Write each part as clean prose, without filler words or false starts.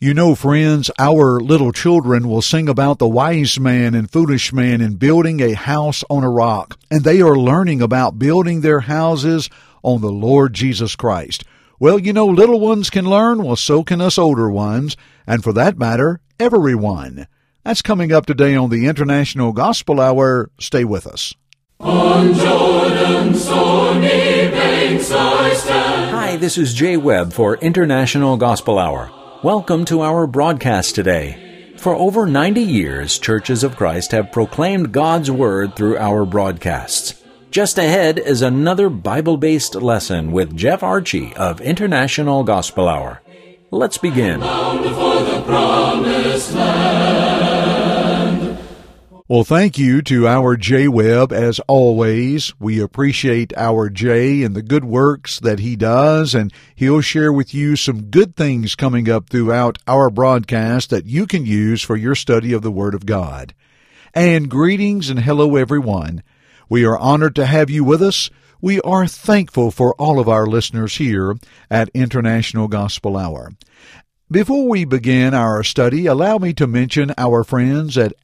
You know, friends, our little children will sing about the wise man and foolish man in building a house on a rock, and they are learning about building their houses on the Lord Jesus Christ. Well, you know, little ones can learn, well, so can us older ones, and for that matter, everyone. That's coming up today on the International Gospel Hour. Stay with us. On Jordan's stormy banks I stand. Hi, this is Jay Webb for International Gospel Hour. Welcome to our broadcast today. For over 90 years, Churches of Christ have proclaimed God's Word through our broadcasts. Just ahead is another Bible-based lesson with Jeff Archie of International Gospel Hour. Let's begin. Bound for the promised land. Well, thank you to our Jay Webb, as always. We appreciate our Jay and the good works that he does, and he'll share with you some good things coming up throughout our broadcast that you can use for your study of the Word of God. And greetings and hello, everyone. We are honored to have you with us. We are thankful for all of our listeners here at International Gospel Hour. Before we begin our study, allow me to mention our friends at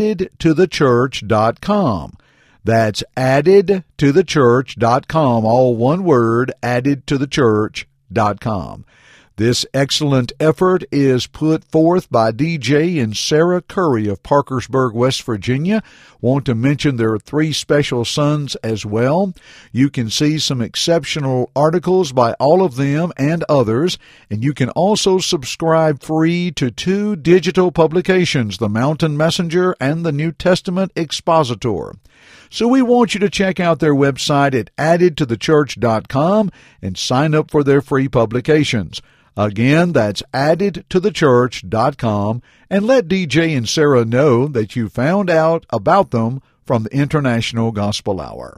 addedtothechurch.com. That's addedtothechurch.com, all one word, addedtothechurch.com. This excellent effort is put forth by DJ and Sarah Curry of Parkersburg, West Virginia. Want to mention their three special sons as well. You can see some exceptional articles by all of them and others, and you can also subscribe free to two digital publications, The Mountain Messenger and the New Testament Expositor. So we want you to check out their website at addedtothechurch.com and sign up for their free publications. Again, that's addedtothechurch.com, and let DJ and Sarah know that you found out about them from the International Gospel Hour.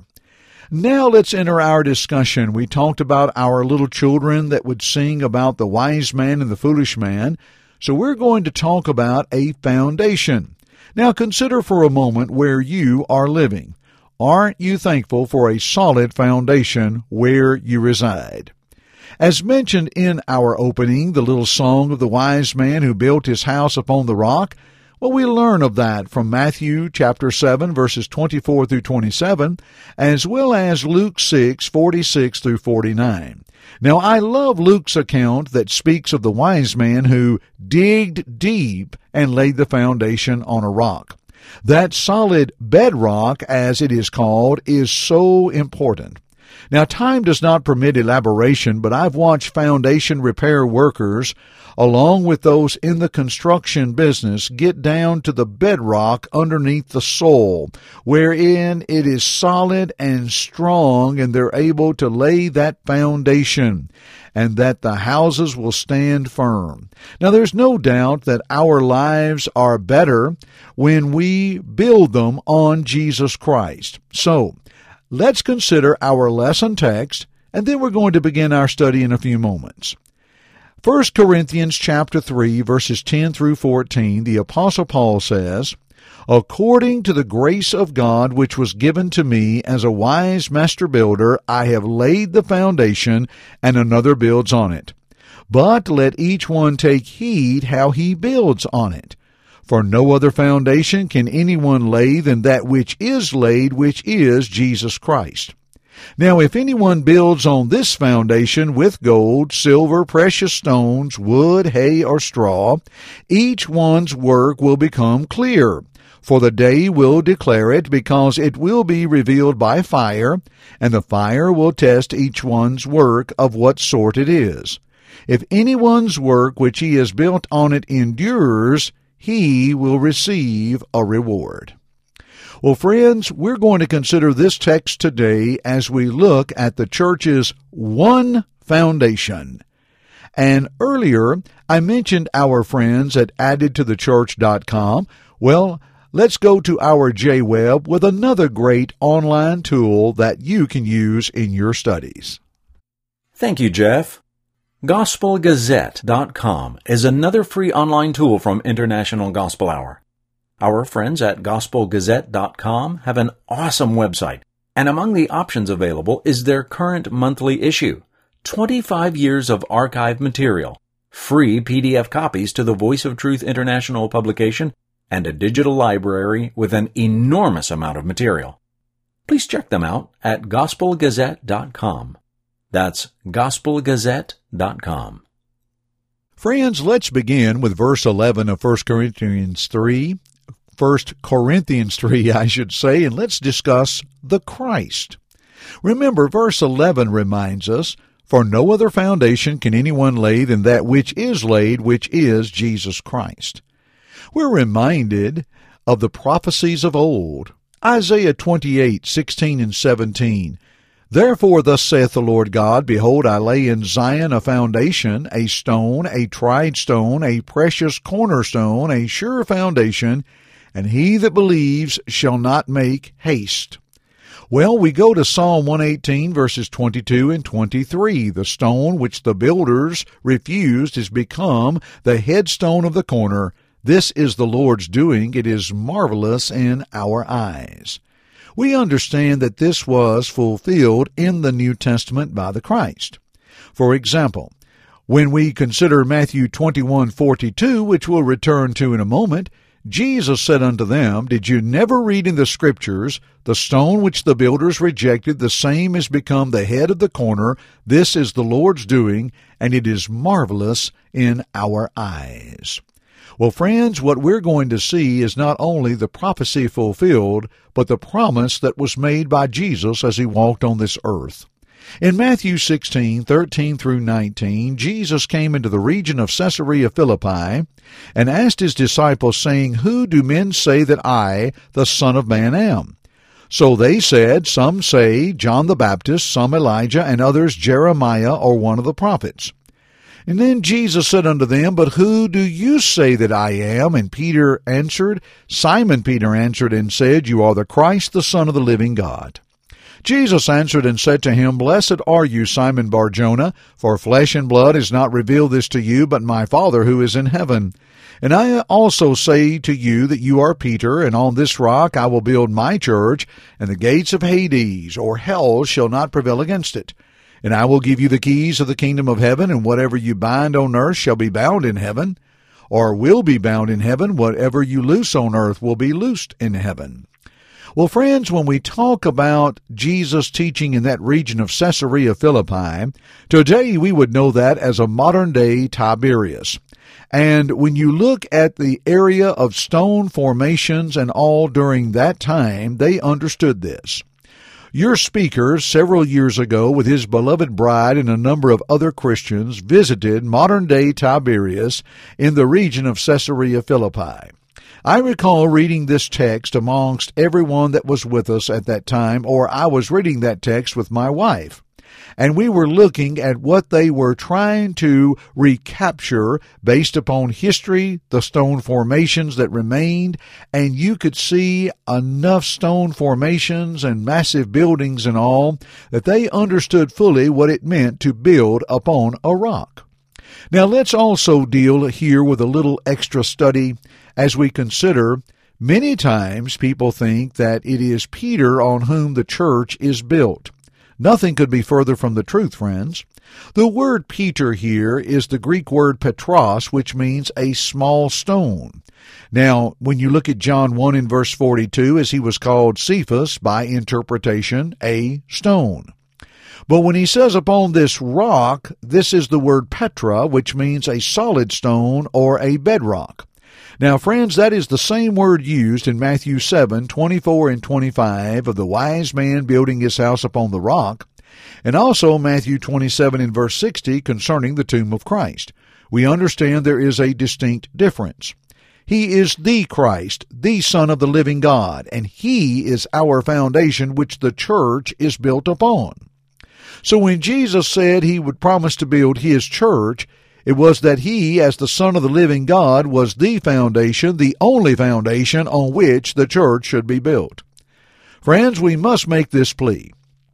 Now let's enter our discussion. We talked about our little children that would sing about the wise man and the foolish man, so we're going to talk about a foundation. Now consider for a moment where you are living. Aren't you thankful for a solid foundation where you reside? As mentioned in our opening, the little song of the wise man who built his house upon the rock, well, we learn of that from Matthew chapter 7, verses 24 through 27, as well as Luke 6, 46 through 49. Now, I love Luke's account that speaks of the wise man who digged deep and laid the foundation on a rock. That solid bedrock, as it is called, is so important. Now, time does not permit elaboration, but I've watched foundation repair workers, along with those in the construction business, get down to the bedrock underneath the soil, wherein it is solid and strong, and they're able to lay that foundation, and that the houses will stand firm. Now, there's no doubt that our lives are better when we build them on Jesus Christ. So, let's consider our lesson text, and then we're going to begin our study in a few moments. 1 Corinthians chapter 3, verses 10 through 14, the Apostle Paul says, "According to the grace of God which was given to me as a wise master builder, I have laid the foundation, and another builds on it. But let each one take heed how he builds on it. For no other foundation can anyone lay than that which is laid, which is Jesus Christ. Now if anyone builds on this foundation with gold, silver, precious stones, wood, hay, or straw, each one's work will become clear. For the day will declare it, because it will be revealed by fire, and the fire will test each one's work of what sort it is. If anyone's work which he has built on it endures, he will receive a reward." Well, friends, we're going to consider this text today as we look at the church's one foundation. And earlier, I mentioned our friends at addedtothechurch.com. Well, let's go to our Jay Webb with another great online tool that you can use in your studies. Thank you, Jeff. GospelGazette.com is another free online tool from International Gospel Hour. Our friends at GospelGazette.com have an awesome website, and among the options available is their current monthly issue, 25 years of archive material, free PDF copies to the Voice of Truth International publication, and a digital library with an enormous amount of material. Please check them out at gospelgazette.com. That's gospelgazette.com. Friends, let's begin with verse 11 of 1 Corinthians 3. 1 Corinthians 3, I should say, and let's discuss the Christ. Remember, verse 11 reminds us, "For no other foundation can anyone lay than that which is laid, which is Jesus Christ." We're reminded of the prophecies of old. Isaiah 28:16 and 17. "Therefore thus saith the Lord God, Behold, I lay in Zion a foundation, a stone, a tried stone, a precious cornerstone, a sure foundation, and he that believes shall not make haste." Well, we go to Psalm 118, verses 22 and 23. "The stone which the builders refused is become the headstone of the corner. This is the Lord's doing. It is marvelous in our eyes." We understand that this was fulfilled in the New Testament by the Christ. For example, when we consider Matthew 21:42, which we'll return to in a moment, Jesus said unto them, "Did you never read in the Scriptures, the stone which the builders rejected, the same is become the head of the corner. This is the Lord's doing, and it is marvelous in our eyes." Well, friends, what we're going to see is not only the prophecy fulfilled, but the promise that was made by Jesus as he walked on this earth. In Matthew 16:13 through 19, Jesus came into the region of Caesarea Philippi and asked his disciples, saying, "Who do men say that I, the Son of Man, am?" So they said, "Some say John the Baptist, some Elijah, and others Jeremiah or one of the prophets." And then Jesus said unto them, "But who do you say that I am?" And Simon Peter answered and said, "You are the Christ, the Son of the living God." Jesus answered and said to him, "Blessed are you, Simon Bar-Jonah, for flesh and blood has not revealed this to you, but my Father who is in heaven. And I also say to you that you are Peter, and on this rock I will build my church, and the gates of Hades, or hell, shall not prevail against it. And I will give you the keys of the kingdom of heaven, and whatever you bind on earth shall be bound in heaven, or will be bound in heaven. Whatever you loose on earth will be loosed in heaven." Well, friends, when we talk about Jesus teaching in that region of Caesarea Philippi, today we would know that as a modern-day Tiberias. And when you look at the area of stone formations and all during that time, they understood this. Your speaker, several years ago, with his beloved bride and a number of other Christians, visited modern-day Tiberias in the region of Caesarea Philippi. I recall reading this text amongst everyone that was with us at that time, or I was reading that text with my wife. And we were looking at what they were trying to recapture based upon history, the stone formations that remained, and you could see enough stone formations and massive buildings and all that they understood fully what it meant to build upon a rock. Now let's also deal here with a little extra study as we consider many times people think that it is Peter on whom the church is built. Nothing could be further from the truth, friends. The word Peter here is the Greek word Petros, which means a small stone. Now, when you look at John 1 in verse 42, as he was called Cephas, by interpretation, a stone. But when he says upon this rock, this is the word Petra, which means a solid stone or a bedrock. Now, friends, that is the same word used in Matthew 7:24 and 25 of the wise man building his house upon the rock, and also Matthew 27 and verse 60 concerning the tomb of Christ. We understand there is a distinct difference. He is the Christ, the Son of the living God, and he is our foundation which the church is built upon. So when Jesus said he would promise to build his church, it was that he, as the Son of the living God, was the foundation, the only foundation on which the church should be built. Friends, we must make this plea.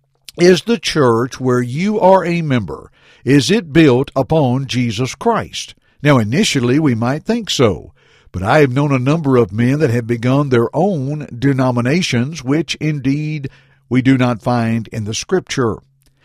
Is the church where you are a member, is it built upon Jesus Christ? Now, initially we might think so, but I have known a number of men that have begun their own denominations, which indeed we do not find in the Scripture.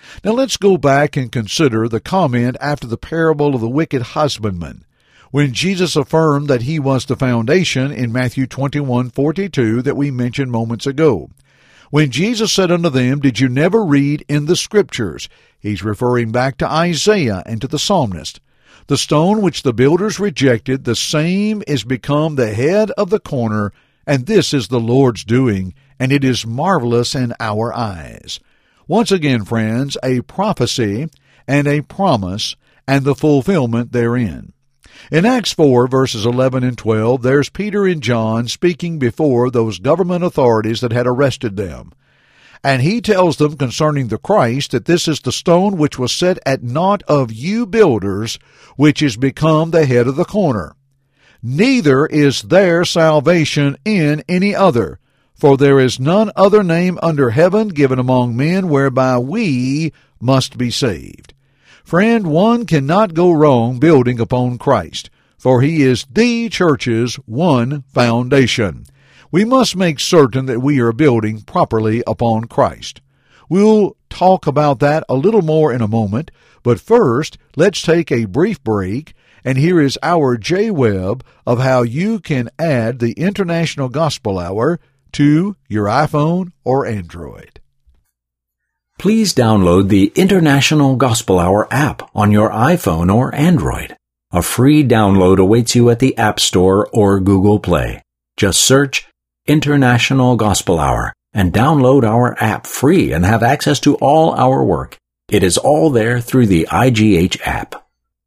Now let's go back and consider the comment after the parable of the wicked husbandman, when Jesus affirmed that he was the foundation in Matthew 21:42 that we mentioned moments ago. When Jesus said unto them, "Did you never read in the Scriptures?" He's referring back to Isaiah and to the psalmist. "The stone which the builders rejected, the same is become the head of the corner, and this is the Lord's doing, and it is marvelous in our eyes." Once again, friends, a prophecy and a promise and the fulfillment therein. In Acts 4, verses 11 and 12, there's Peter and John speaking before those government authorities that had arrested them. And he tells them concerning the Christ that this is the stone which was set at naught of you builders, which is become the head of the corner. Neither is there salvation in any other, for there is none other name under heaven given among men whereby we must be saved. Friend, one cannot go wrong building upon Christ, for he is the church's one foundation. We must make certain that we are building properly upon Christ. We'll talk about that a little more in a moment, but first, let's take a brief break, and here is our J. Webb of how you can add the International Gospel Hour to your iPhone or Android. Please download the International Gospel Hour app on your iPhone or Android. A free download awaits you at the App Store or Google Play. Just search International Gospel Hour and download our app free and have access to all our work. It is all there through the IGH app.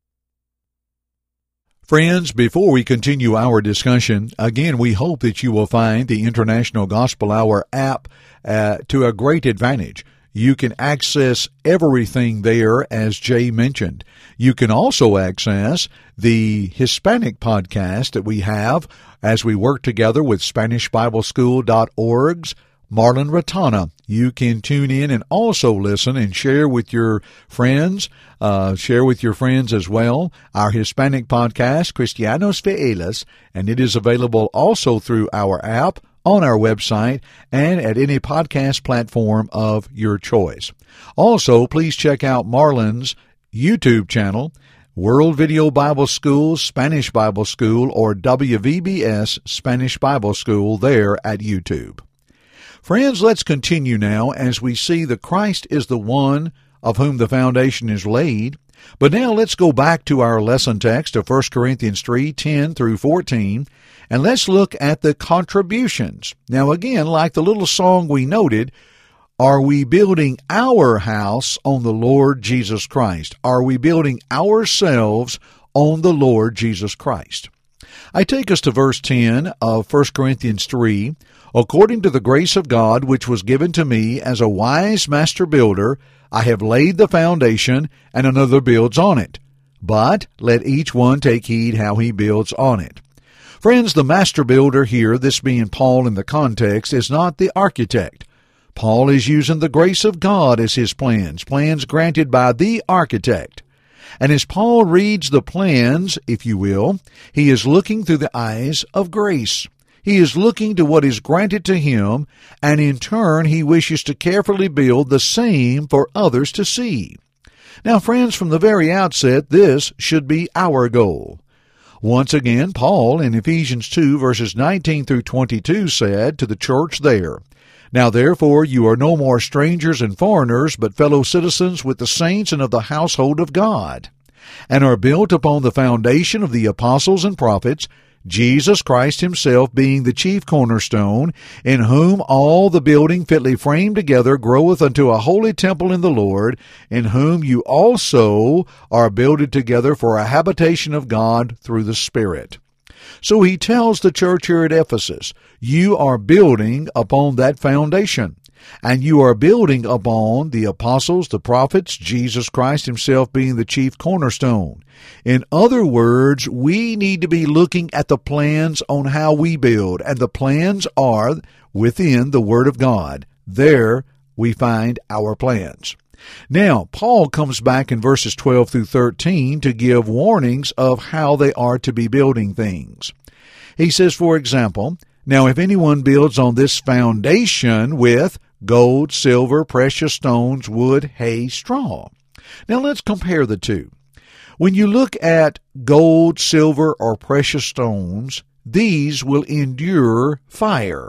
Friends, before we continue our discussion, again, we hope that you will find the International Gospel Hour app to a great advantage. You can access everything there, as Jay mentioned. You can also access the Hispanic podcast that we have as we work together with SpanishBibleSchool.org's Marlon Ratana. You can tune in and also listen and share with your friends. Share with your friends as well our Hispanic podcast, Cristianos Fieles, and it is available also through our app, on our website, and at any podcast platform of your choice. Also, please check out Marlon's YouTube channel, World Video Bible School, Spanish Bible School, or WVBS Spanish Bible School there at YouTube. Friends, let's continue now as we see that Christ is the one of whom the foundation is laid. But now let's go back to our lesson text of 1 Corinthians 3:10 through 14, and let's look at the contributions. Now again, like the little song we noted, are we building our house on the Lord Jesus Christ? Are we building ourselves on the Lord Jesus Christ? I take us to verse 10 of 1 Corinthians 3. "According to the grace of God which was given to me as a wise master builder, I have laid the foundation, and another builds on it. But let each one take heed how he builds on it." Friends, the master builder here, this being Paul in the context, is not the architect. Paul is using the grace of God as his plans granted by the architect. And as Paul reads the plans, if you will, he is looking through the eyes of grace. He is looking to what is granted to him, and in turn he wishes to carefully build the same for others to see. Now, friends, from the very outset, this should be our goal. Once again, Paul in Ephesians 2, verses 19 through 22 said to the church there, "Now therefore you are no more strangers and foreigners, but fellow citizens with the saints and of the household of God, and are built upon the foundation of the apostles and prophets, Jesus Christ himself being the chief cornerstone, in whom all the building fitly framed together groweth unto a holy temple in the Lord, in whom you also are builded together for a habitation of God through the Spirit." So he tells the church here at Ephesus, you are building upon that foundation, and you are building upon the apostles, the prophets, Jesus Christ himself being the chief cornerstone. In other words, we need to be looking at the plans on how we build, and the plans are within the Word of God. There we find our plans. Now, Paul comes back in verses 12 through 13 to give warnings of how they are to be building things. He says, for example, "Now if anyone builds on this foundation with gold, silver, precious stones, wood, hay, straw. Now let's compare the two. When you look at gold, silver, or precious stones, these will endure fire.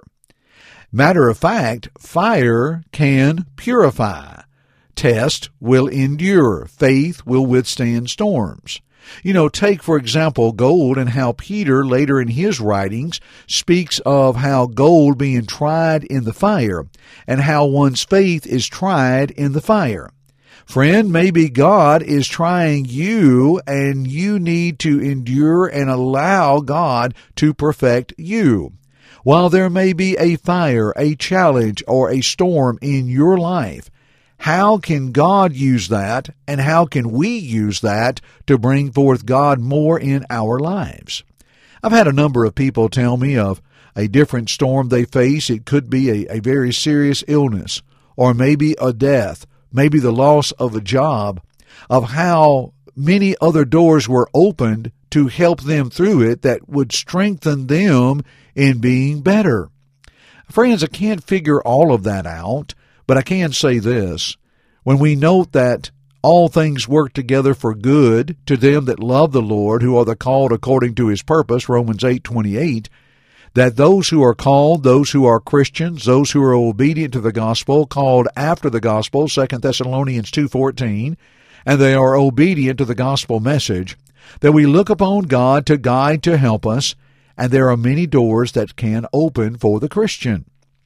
Matter of fact, fire can purify. Test will endure. Faith will withstand storms. Take, for example, gold and how Peter, later in his writings, speaks of how gold being tried in the fire and how one's faith is tried in the fire. Friend, maybe God is trying you and you need to endure and allow God to perfect you. While there may be a fire, a challenge, or a storm in your life, how can God use that, and how can we use that to bring forth God more in our lives? I've had a number of people tell me of a different storm they face. It could be a very serious illness, or maybe a death, maybe the loss of a job, of how many other doors were opened to help them through it that would strengthen them in being better. Friends, I can't figure all of that out, but I can say this. When we note that all things work together for good to them that love the Lord, who are the called according to his purpose, Romans 8:28, that those who are called, those who are Christians, those who are obedient to the gospel, called after the gospel, 2 Thessalonians 2:14, and they are obedient to the gospel message, that we look upon God to guide, to help us, and there are many doors that can open for the Christian.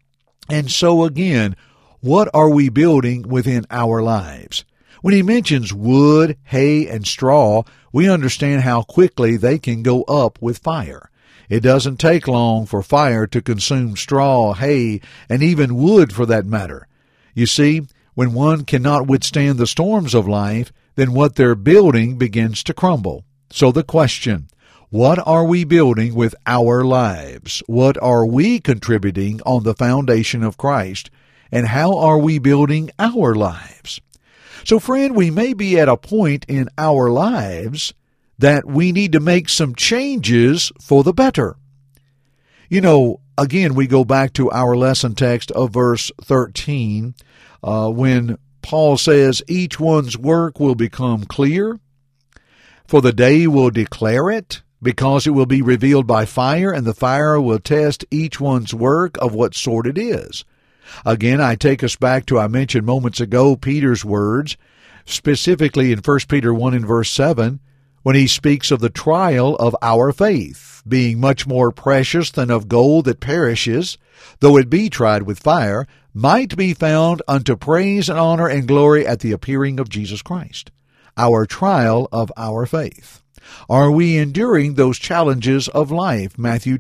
And so again, what are we building within our lives? When he mentions wood, hay, and straw, we understand how quickly they can go up with fire. It doesn't take long for fire to consume straw, hay, and even wood for that matter. You see, when one cannot withstand the storms of life, then what they're building begins to crumble. So the question, what are we building with our lives? What are we contributing on the foundation of Christ? And how are we building our lives? So friend, we may be at a point in our lives that we need to make some changes for the better. Again, we go back to our lesson text of verse 13, when Paul says, each one's work will become clear, for the day will declare it, because it will be revealed by fire, and the fire will test each one's work of what sort it is. Again, I take us back to, I mentioned moments ago, Peter's words, specifically in 1 Peter 1 and verse 7, when he speaks of the trial of our faith, being much more precious than of gold that perishes, though it be tried with fire, might be found unto praise and honor and glory at the appearing of Jesus Christ. Our trial of our faith. Are we enduring those challenges of life? Matthew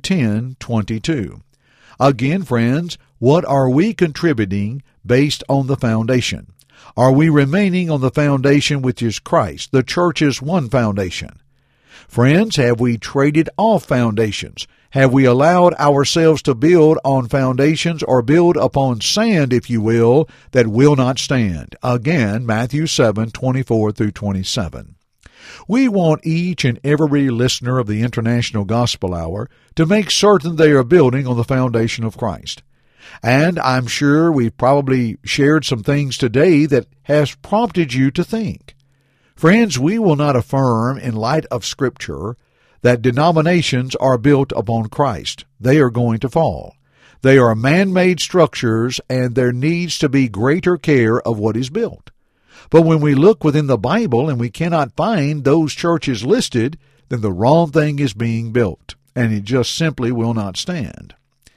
10:22. Again, friends, what are we contributing based on the foundation? Are we remaining on the foundation which is Christ? The church's one foundation. Friends, have we traded off foundations? Have we allowed ourselves to build on foundations or build upon sand, if you will, that will not stand? Again, Matthew 7:24 through 27. We want each and every listener of the International Gospel Hour to make certain they are building on the foundation of Christ. And I'm sure we've probably shared some things today that has prompted you to think. Friends, we will not affirm in light of Scripture that denominations are built upon Christ. They are going to fall. They are man-made structures, and there needs to be greater care of what is built. But when we look within the Bible and we cannot find those churches listed, then the wrong thing is being built, and it just simply will not stand.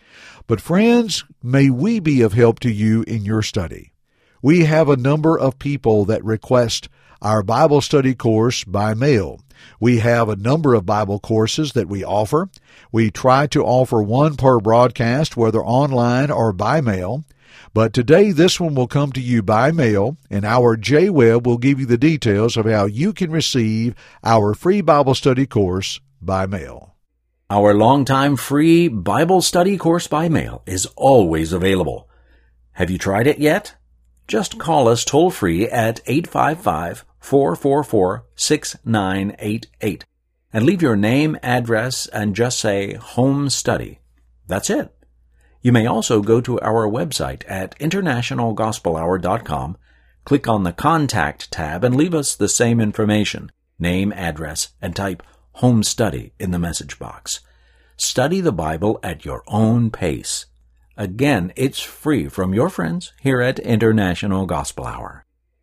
But friends, may we be of help to you in your study. We have a number of people that request our Bible study course by mail. We have a number of Bible courses that we offer. We try to offer one per broadcast, whether online or by mail. But today, this one will come to you by mail, and our J-Web will give you the details of how you can receive our free Bible study course by mail. Our longtime free Bible study course by mail is always available. Have you tried it yet? Just call us toll-free at 855-444-6988 and leave your name, address, and just say Home Study. That's it. You may also go to our website at internationalgospelhour.com, click on the Contact tab, and leave us the same information, name, address, and type Home Study in the message box. Study the Bible at your own pace. Again, it's free from your friends here at International Gospel Hour.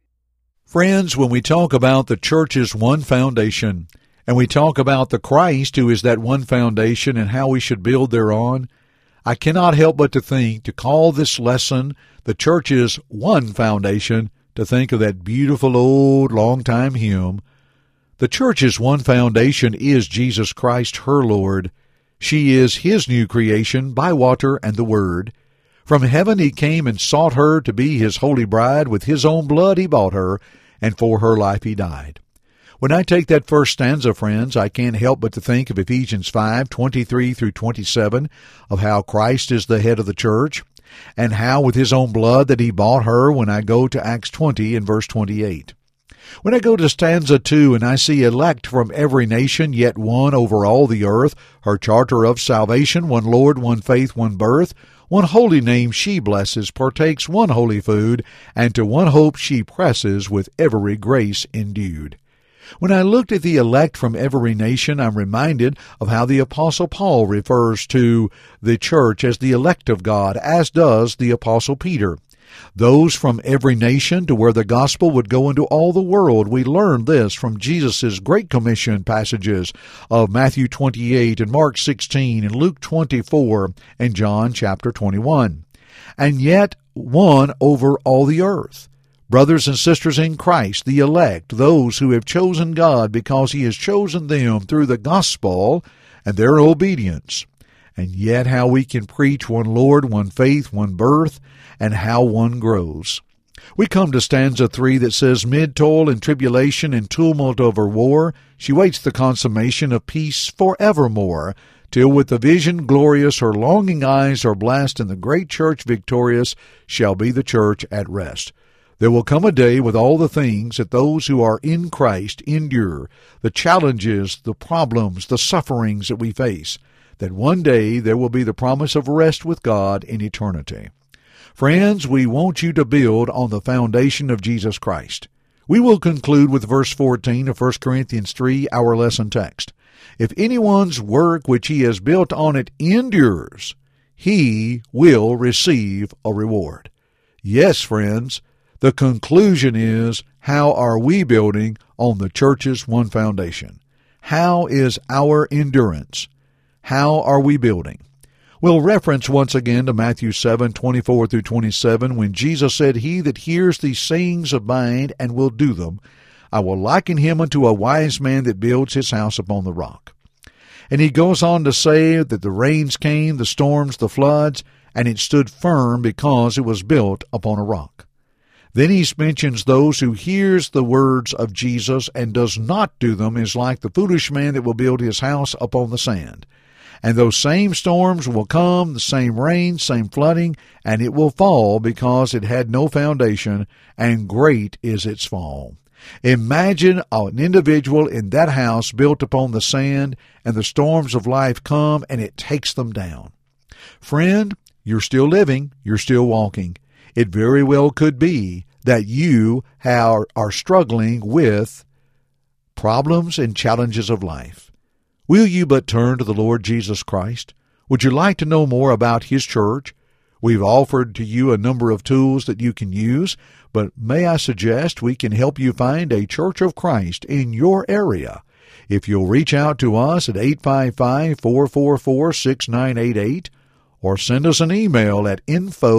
Friends, when we talk about the church's one foundation, and we talk about the Christ who is that one foundation and how we should build thereon, I cannot help but to think, to call this lesson the church's one foundation, to think of that beautiful old long-time hymn. The church's one foundation is Jesus Christ, her Lord. She is his new creation by water and the Word. From heaven he came and sought her to be his holy bride. With his own blood he bought her, and for her life he died. When I take that first stanza, friends, I can't help but to think of Ephesians 5:23 through 27, of how Christ is the head of the church, and how with his own blood that he bought her, when I go to Acts 20 and verse 28. When I go to stanza 2 and I see elect from every nation, yet one over all the earth, her charter of salvation, one Lord, one faith, one birth, one holy name she blesses, partakes one holy food, and to one hope she presses, with every grace endued. When I looked at the elect from every nation, I'm reminded of how the Apostle Paul refers to the church as the elect of God, as does the Apostle Peter. Those from every nation, to where the gospel would go into all the world. We learned this from Jesus' Great Commission passages of Matthew 28 and Mark 16 and Luke 24 and John chapter 21. And yet one over all the earth. Brothers and sisters in Christ, the elect, those who have chosen God because he has chosen them through the gospel and their obedience. And yet how we can preach one Lord, one faith, one birth, and how one grows. We come to stanza 3 that says, mid toil and tribulation and tumult over war, she waits the consummation of peace forevermore, till with the vision glorious her longing eyes are blessed, and the great church victorious shall be the church at rest. There will come a day with all the things that those who are in Christ endure, the challenges, the problems, the sufferings that we face, that one day there will be the promise of rest with God in eternity. Friends, we want you to build on the foundation of Jesus Christ. We will conclude with verse 14 of 1 Corinthians 3, our lesson text. If anyone's work which he has built on it endures, he will receive a reward. Yes, friends, the conclusion is, how are we building on the church's one foundation? How is our endurance? How are we building? We'll reference once again to Matthew 7:24 through 27, when Jesus said, he that hears these sayings of mine and will do them, I will liken him unto a wise man that builds his house upon the rock. And he goes on to say that the rains came, the storms, the floods, and it stood firm because it was built upon a rock. Then he mentions those who hears the words of Jesus and does not do them is like the foolish man that will build his house upon the sand. And those same storms will come, the same rain, same flooding, and it will fall because it had no foundation, and great is its fall. Imagine an individual in that house built upon the sand, and the storms of life come, and it takes them down. Friend, you're still living, you're still walking. It very well could be that you are struggling with problems and challenges of life. Will you but turn to the Lord Jesus Christ? Would you like to know more about his church? We've offered to you a number of tools that you can use, but may I suggest we can help you find a Church of Christ in your area. If you'll reach out to us at 855-444-6988, or send us an email at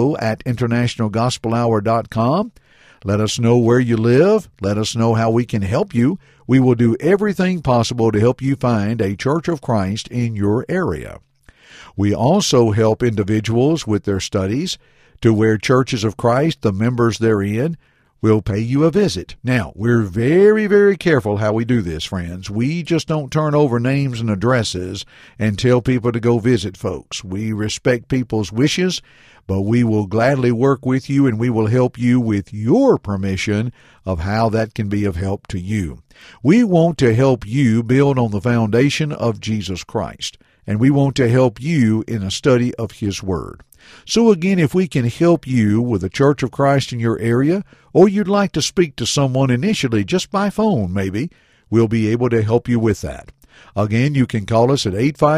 info@internationalgospelhour.com. Let us know where you live. Let us know how we can help you. We will do everything possible to help you find a Church of Christ in your area. We also help individuals with their studies to where Churches of Christ, the members therein, will pay you a visit. Now, we're very, very careful how we do this, friends. We just don't turn over names and addresses and tell people to go visit folks. We respect people's wishes, but we will gladly work with you, and we will help you with your permission of how that can be of help to you. We want to help you build on the foundation of Jesus Christ. and we want to help you in a study of His Word. So again, if we can help you with the Church of Christ in your area, or you'd like to speak to someone initially just by phone maybe, we'll be able to help you with that. Again, you can call us at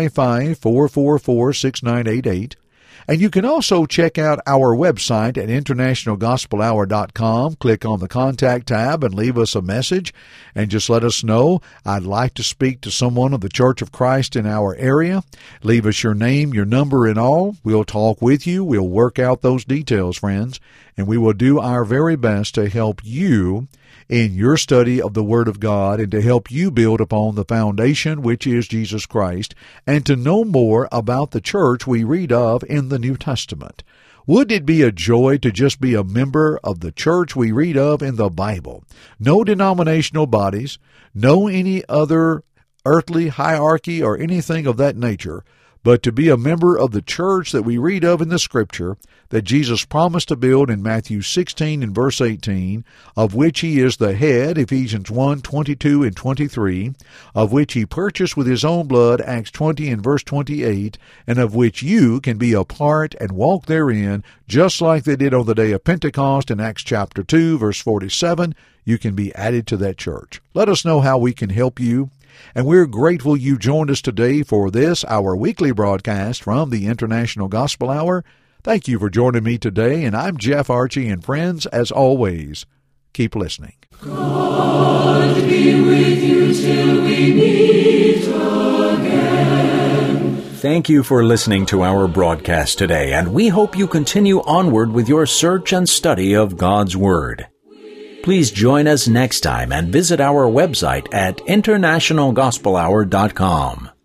855-444-6988. And you can also check out our website at internationalgospelhour.com. Click on the Contact tab and leave us a message and just let us know, I'd like to speak to someone of the Church of Christ in our area. Leave us your name, your number, and all. We'll talk with you. We'll work out those details, friends, and we will do our very best to help you in your study of the Word of God and to help you build upon the foundation, which is Jesus Christ, and to know more about the church we read of in the New Testament. Wouldn't it be a joy to just be a member of the church we read of in the Bible? No denominational bodies, no any other earthly hierarchy or anything of that nature, but to be a member of the church that we read of in the Scripture that Jesus promised to build in Matthew 16 and verse 18, of which He is the head, Ephesians 1, 22 and 23, of which He purchased with His own blood, Acts 20 and verse 28, and of which you can be a part and walk therein, just like they did on the day of Pentecost in Acts chapter 2, verse 47, you can be added to that church. Let us know how we can help you. And we're grateful you joined us today for this, our weekly broadcast from the International Gospel Hour. Thank you for joining me today, and I'm Jeff Archie, and friends, as always, keep listening. God be with you till we meet again. Thank you for listening to our broadcast today, and we hope you continue onward with your search and study of God's Word. Please join us next time and visit our website at internationalgospelhour.com.